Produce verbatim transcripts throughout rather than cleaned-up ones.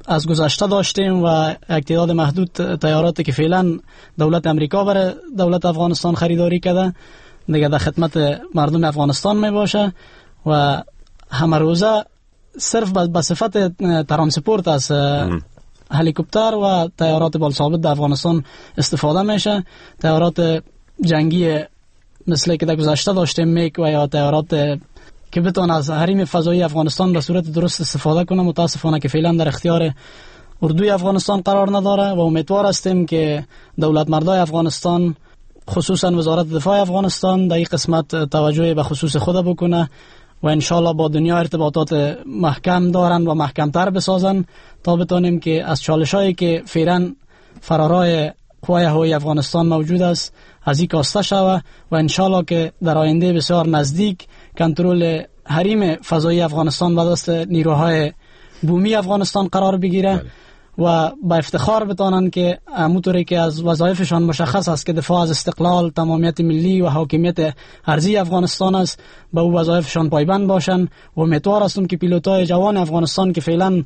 از گذشته داشتیم و یک تعداد محدود طیاراتی که فعلا دولت امریکا برای دولت افغانستان خریداری کرده دیگه در خدمت مردم افغانستان می باشه و همه روزه صرف به صفت ترانسپورت از هلیکوپتر و طیارات بالثابت در افغانستان استفاده میشه. طیارات جنگی مثل که در گذشته داشتیم میک و یا طیارات که بتونه از حریم فضایی افغانستان به صورت درست استفاده کنه متاسفانه که فعلا در اختیار اردوی افغانستان قرار نداره و امیدوار هستیم که دولت مردای افغانستان خصوصا وزارت دفاع افغانستان در این قسمت توجه به خصوص خود بکنه و انشالله با دنیا ارتباطات محکم دارن و محکمتر بسازن تا بتونیم که از چالشایی که فعلا فرارای قوای هوایی افغانستان موجود است از این کاسته شوه و انشالله که در آینده بسیار نزدیک کنترل حریم فضایی افغانستان به دست نیروهای بومی افغانستان قرار بگیره و با افتخار بتانن که همونطوری که از وظایفشان مشخص است که دفاع از استقلال، تمامیت ملی و حاکمیت ارضی افغانستان است، به او وظایفشان پایبند باشن و امیدوار هستم که پیلوتای جوان افغانستان که فعلا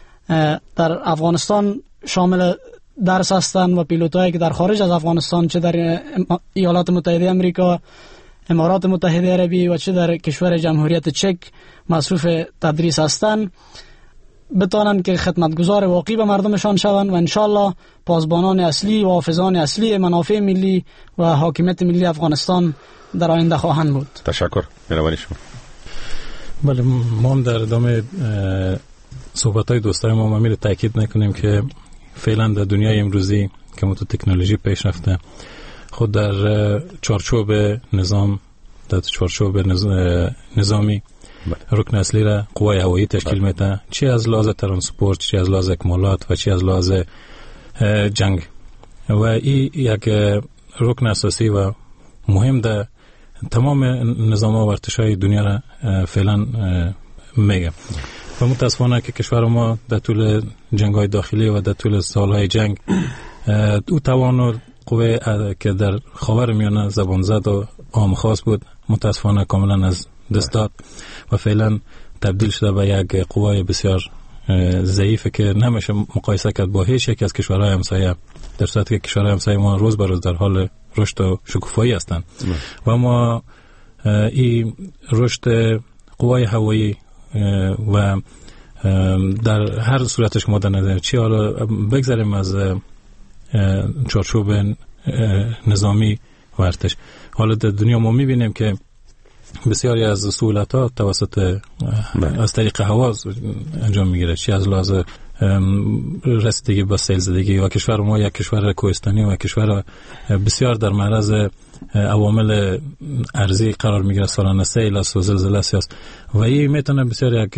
در افغانستان شامل درس هستند و پیلوتایی که در خارج از افغانستان چه در ایالات متحده امریکا، امارات متحده عربی و چه در کشور جمهوریت چک مصروف تدریس هستند بتانن که خدمتگزار واقعی به مردمشان شوند و انشالله پاسبانان اصلی و حافظان اصلی منافع ملی و حاکمیت ملی افغانستان در آینده خواهند بود. تشکر. مهربانی شما. بله، ما هم در ادامه صحبت‌های دوستای ما می‌خوایم تاکید نکنیم که فعلا در دنیای امروزی که متو تکنولوژی پیش رفته خود در چارچوب نظام در چارچوب نظامی رکن اصلی را قوای هوایی تشکیل میده، چی از لحاظ ترانسپورت، چی از لحاظ اکمالات و چی از لحاظ جنگ و این یک رکن اساسی و مهم در تمام نظام و ارتشای دنیا را فعلا میگه و متاسفانه که کشور ما در طول جنگ‌های داخلی و در طول سالهای جنگ او توان و قوه که در خاورمیانه زبان زد و عام خاص بود متاسفانه کاملا از دست داد و فعلا تبدیل شده به یک قوای بسیار ضعیفه که نمیشه مقایسه کرد با هیچ یک از کشورهای همسایه، در صورتی که کشورهای همسایه ما روز به روز در حال رشد و شکوفایی هستند و ما این رشد قوای هوایی و در هر صورتش که ما در نظر چی حالا بگذاریم از چارچوب نظامی و ارتش، حالا در دنیا ما میبینیم که بسیاری از سهولت‌ها توسط از طریق هوا انجام میگیره، چی از لحاظ رسیدگی به سیل زدگی و کشور ما یک کشور کوهستانی و کشور بسیار در معرض عوامل ارضی قرار میگیره، سالانه سیل است و زلزله است و این میتونه بسیار یک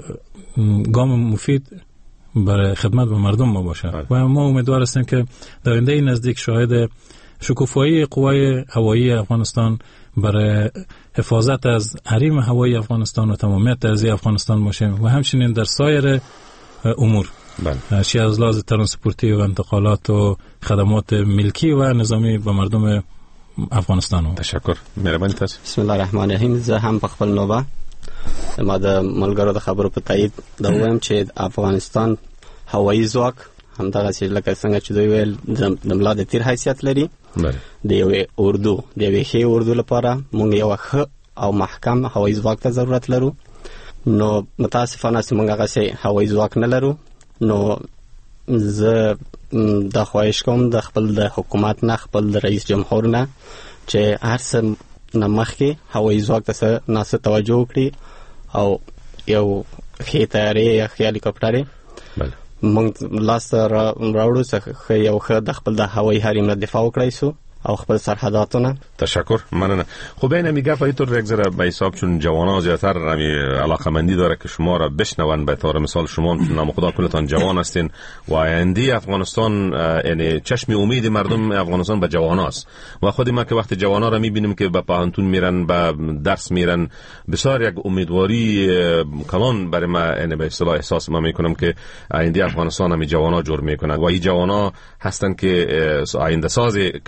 گام مفید برای خدمت به مردم ما باشه و ما امیدوار هستیم که در آینده نزدیک شاهد شکوفایی قوای هوایی افغانستان برای حفاظت از حریم هوایی افغانستان و تمامیت ارضی افغانستان باشیم و همچنین در سایر امور چی از لحاظ ترانسپورتی و انتقالات و خدمات ملکی و نظامی به مردم افغانستان. تشکر. مهربانی تاسو. بسم الله الرحمن الرحیم. زه هم په خپل نوبه ما د ملګرو د خبرو په تایید دا وایم چې افغانستان هوایی ځواک همدغه چې لکه څنګه چې دوی ویل د ملا د تیر حیثیت لري د یوې اردو د یوې ښې اردو لپاره موږ یو ښه او محکم هوایی ځواک ته ضرورت لرو. نو متاسفانه چې موږ هغه هوایی ځواک نه لرو. نو زه د خواهش کوم د خپل د حکومت نه خپل د رئیس جمهور نه چې هر څه نه مخکې هوایی ځواک ته ناسه توجه وکړي او یو ښې طیارې یا ښې هلیکاپټرې موږ لاسته راوړو څخه یو ښه د خپل د هوایی حریم نه دفاع وکړای سو او خپل سرحداتونه. تشکر. مننه. خب این میگه فایتور یک ذره به حساب چون جوانان زیاتر همی علاقمندی داره که شما را بشنون، به طور مثال شما نام خدا کلتان جوان هستین و آینده افغانستان یعنی چشم امید مردم افغانستان به جواناست و خود ما که وقتی جوانا را میبینیم که به پانتون میرن به درس میرن بسیار یک امیدواری کلان برای ما یعنی به اصطلاح احساس ما میکنم که آینده افغانستان همی جوانا جور میکنن و این جوانا هستن که آینده ساز کشور افغانستان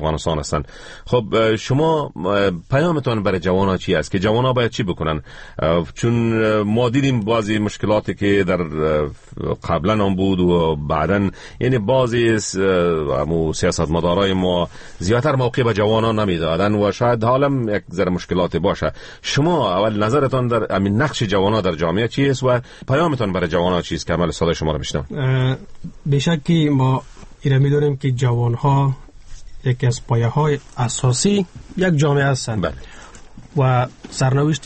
افغانستان هستند. خب شما پیامتان برای جوانان چی است که جوانان باید چی بکنن؟ چون ما دیدیم بعضی مشکلاتی که در قبلا هم بود و بعدن، یعنی بعضی امو سیاستمدارای ما زیاتر موقع به جوانان نمیدادن و شاید حالا یک ذره مشکلات باشه. شما اول نظرتان در همین نقش جوانان در جامعه چیست و پیامتان برای جوانان چیست که عمل صدای شما رو میشنم؟ بیشکی ما ایره میدونیم که جوانها یکی از پایه های اساسی یک جامعه هستند. بله. و سرنوشت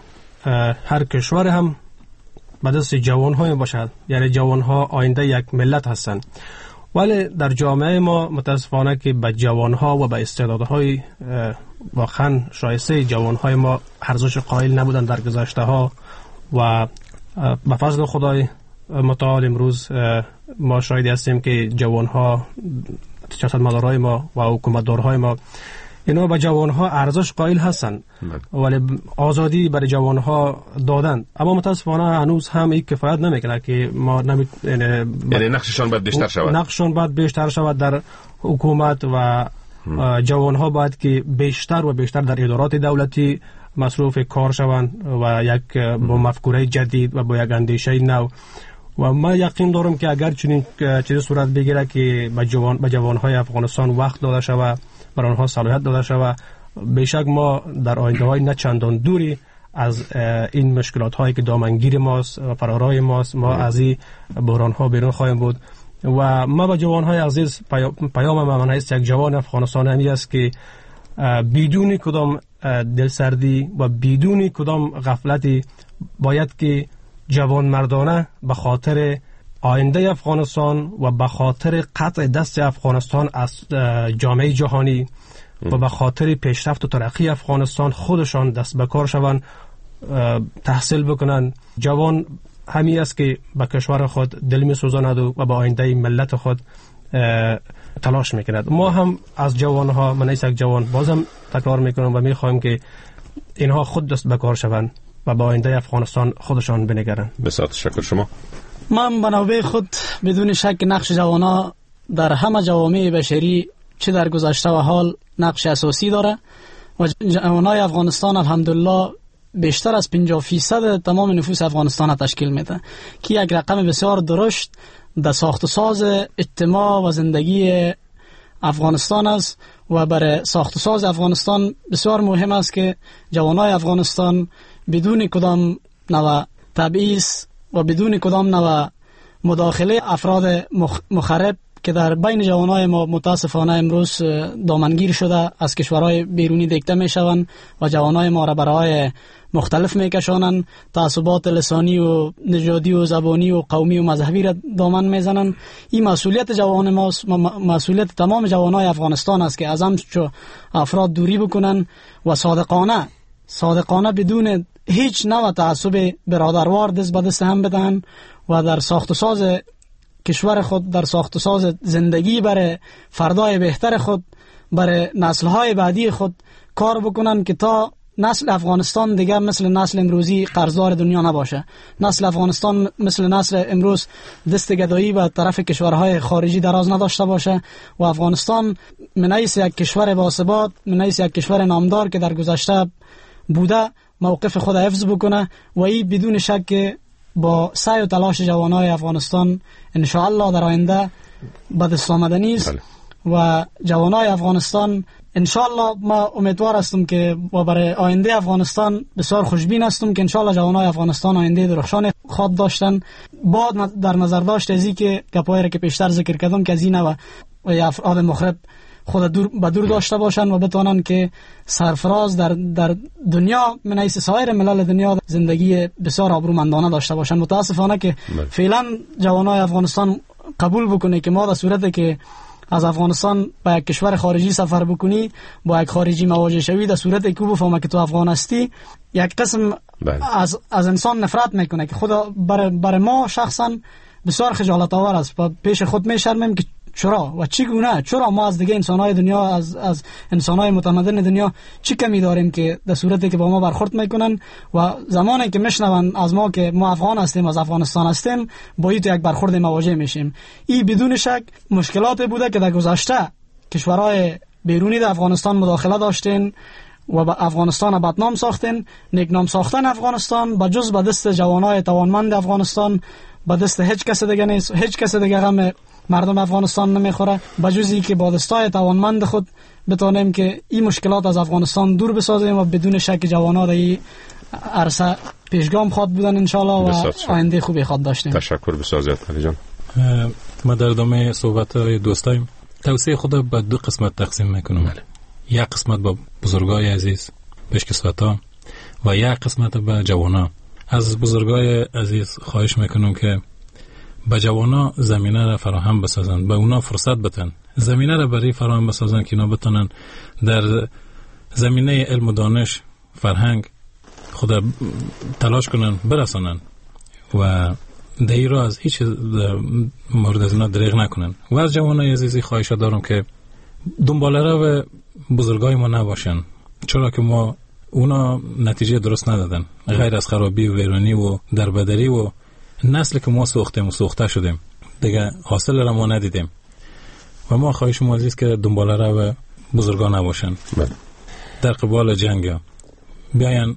هر کشور هم به دست جوان‌ها باشد، یعنی جوان‌ها آینده یک ملت هستند. ولی در جامعه ما متاسفانه که به جوان‌ها و به استعدادهای واقعا شایسته جوان‌های ما ارزش قائل نبودند در گذشته‌ها و به فضل خدای متعال امروز ما شاهد هستیم که جوان‌ها، سیاستمدارای ما و حکومتدارهای ما اینا به جوان‌ها ارزش قائل هستند ولی آزادی برای جوان‌ها دادن، اما متاسفانه هنوز هم این کفایت نمیکنه که ما نمی... یعنی نقششان باید بیشتر شود نقششان باید بیشتر شود در حکومت و جوان‌ها باید که بیشتر و بیشتر در ادارات دولتی مصروف کار شوند و یک با مفکوره جدید و با یک اندیشه نو. و ما یقین دارم که اگر چنین چیزی صورت بگیره که به جوان به جوان‌های افغانستان وقت داده شود، بر آنها صلاحیت داده شود، بیشک ما در آینده‌های نه چندان دوری از این مشکلات هایی که دامنگیر ماست و فرارای ماست ما از این بحران ها بیرون خواهیم بود. و ما به جوان های عزیز پیام من است یک جوان افغانستان همی است که بدون کدام دلسردی و بدون کدام غفلتی باید که جوان مردانه به خاطر آینده افغانستان و به خاطر قطع دست افغانستان از جامعه جهانی و به خاطر پیشرفت و ترقی افغانستان خودشان دست به کار شوند، تحصیل بکنند. جوان همی است که به کشور خود دل می سوزاند و به آینده ملت خود تلاش میکند. ما هم از جوان ها، من ایست یک جوان بازم تکرار میکنم و میخوایم که اینها خود دست به کار شوند و به آینده افغانستان خودشان بنگرند. بسیار تشکر. شما؟ من به نوبه خود بدون شک نقش جوانا در همه جوامع بشری چه در گذشته و حال نقش اساسی داره و جوانای افغانستان الحمدلله بیشتر از پنجاه فیصد تمام نفوس افغانستان تشکیل میده که یک رقم بسیار درشت در ساخت و ساز اجتماع و زندگی افغانستان است. و برای ساخت و ساز افغانستان بسیار مهم است که جوانای افغانستان بدون کدام نوع تبعیض و بدون کدام نوع مداخله افراد مخرب که در بین جوانای ما متاسفانه امروز دامنگیر شده از کشورهای بیرونی دیکته می شوند و جوانای ما را برای مختلف می کشانند، تعصبات لسانی و نژادی و زبانی و قومی و مذهبی را دامن می زنند. این مسئولیت جوان ماست، مسئولیت تمام جوانای افغانستان است که از همچو افراد دوری بکنند و صادقانه صادقانه بدون هیچ نوع تعصب برادروار دست به دست هم بدن و در ساخت و ساز کشور خود، در ساخت و ساز زندگی برای فردای بهتر خود، برای نسل‌های بعدی خود کار بکنن که تا نسل افغانستان دیگر مثل نسل امروزی قرضدار دنیا نباشه. نسل افغانستان مثل نسل امروز دست گدایی به طرف کشورهای خارجی دراز نداشته باشه و افغانستان من حیث یک کشور باثبات، من حیث یک کشور نامدار که در گذشته بوده موقف خود حفظ بکنه و این بدون شک با سعی و تلاش جوانای افغانستان ان شاء الله در آینده به دست آمدنی است. و جوانای افغانستان ان شاء الله ما امیدوار هستم که با برای آینده افغانستان بسیار خوشبین هستم که ان شاء الله جوانای افغانستان آینده درخشان خواب داشتن. با در نظر داشت ازی که گپایی را که پیشتر ذکر کردم که از این و افراد مخرب خود دور به دور داشته باشن و بتوانن که سرفراز در در دنیا من حیث سایر ملل دنیا زندگی بسیار آبرومندانه داشته باشن. متاسفانه که فعلا جوانای افغانستان قبول بکنه که ما در صورتی که از افغانستان به یک کشور خارجی سفر بکنی با یک خارجی مواجه شوی، در صورتی که بفهمه که تو افغان هستی، یک قسم از از انسان نفرت میکنه که خدا برای بر ما شخصا بسیار خجالت آور است. پیش خود میشرمیم که چرا و چگونه، چرا ما از دیگه انسان‌های دنیا، از از انسان‌های متمدن دنیا چی کمی داریم که در صورتی که با ما برخورد میکنن و زمانی که میشنون از ما که ما افغان هستیم، از افغانستان هستیم، با این یک برخورد مواجه میشیم. این بدون شک مشکلات بوده که در گذشته کشورهای بیرونی در افغانستان مداخله داشتین و به افغانستان بدنام ساختین. نیکنام ساختن افغانستان با جز به دست جوانای توانمند افغانستان به دست هیچ کس دیگه نیست. هیچ کس دیگه غم مردم افغانستان نمیخوره به جز اینکه با دستای توانمند خود بتونیم که این مشکلات از افغانستان دور بسازیم و بدون شک جوانا در این عرصه پیشگام خواد بودن انشالله و آینده خوبی خواد داشتیم. تشکر بسیار زیاد علی جان. ما در ادامه صحبت های دوستایم توصیه خود به دو قسمت تقسیم میکنم. بله. یک قسمت به بزرگای عزیز پیشکسوتا و یک قسمت به جوانا. از بزرگای عزیز خواهش میکنم که به جوانا زمینه را فراهم بسازن، به اونا فرصت بدن، زمینه را برای فراهم بسازن که اینا بتونن در زمینه علم و دانش فرهنگ خود تلاش کنن برسانن و در این راه از هیچ مورد از اینا دریغ نکنن. و از جوانای عزیزی خواهش دارم که دنباله رو بزرگای ما نباشن، چرا که ما اونا نتیجه درست ندادن غیر از خرابی و ویرانی و دربدری و نسل که ما سوختیم و سوخته شدیم دیگه حاصل را ما ندیدیم و ما خواهش ما عزیز که دنباله رو بزرگان نباشن. در قبال جنگ بیاین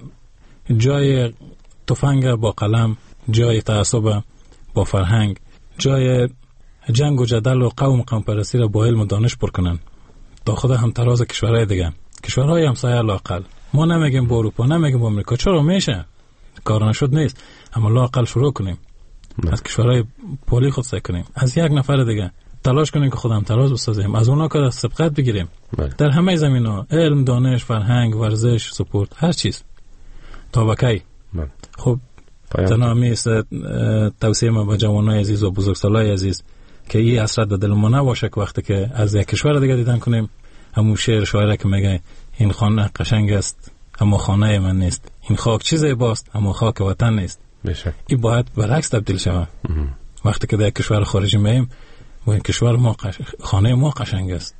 جای تفنگ با قلم، جای تعصب با فرهنگ، جای جنگ و جدل و قوم قوم پرستی را با علم و دانش پر کنن تا خود هم تراز کشورهای دیگه، کشورهای همسایه لااقل. ما نمیگیم با اروپا، نمیگیم با امریکا، چرا میشه کار نشد نیست، اما لااقل شروع کنیم نه. از کشورهای پولی خود سعی کنیم، از یک نفر دیگه تلاش کنیم که خودم تراز بسازیم، از اونا کار سبقت بگیریم نه. در همه زمینا، علم، دانش، فرهنگ، ورزش، سپورت، هر چیز. تا بکی خب تنامی است توصیه ما به جوانای عزیز و بزرگسالای عزیز که این حسرت به دل ما نباشه که وقتی که از یک کشور دیگه دیدن کنیم همون شعر شاعره که میگه این خانه قشنگ است اما خانه من نیست، این خاک چیز زیباست اما خاک وطن نیست. بشه. این باید برعکس تبدیل شود. وقتی که در کشور خارجی میایم و این کشور ما قش... خانه ما قشنگ است،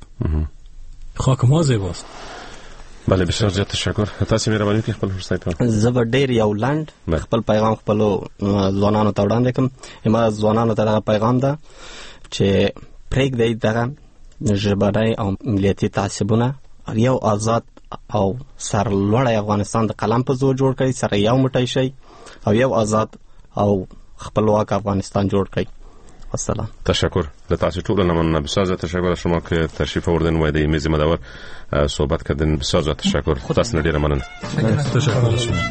خاک ما زیباست. بله بسیار زیاد تشکر. تاسو مهرباني وکړئ خپل فرصت ته. زبر ډیر یو لاند خپل پیغام خپل ځوانانو ته وړاندې کوم. ما ځوانانو ته دا پیغام ده چې پرېږدئ دغه ژبنی او ملیتي تعصبونه، یو آزاد او سرلوړی افغانستان د قلم په زور جوړ کړئ، سره یو موټی شئ او یو آزاد او خپلواک افغانستان جوړ کړئ. السلام. تشکر. له تاسو ټول نه مننه. بسیار زیاد تشکر از شما که تشریف آوردین و در میز مدور صحبت کردین. بسیار زیاد تشکر. تاسو نه ډیره مننه. تشکر از شما.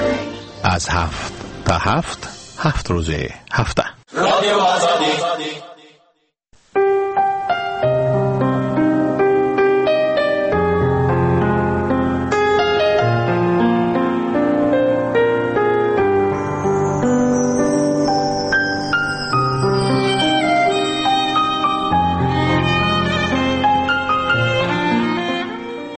از هفت تا هفت هفت روزه هفته. رادیو آزادی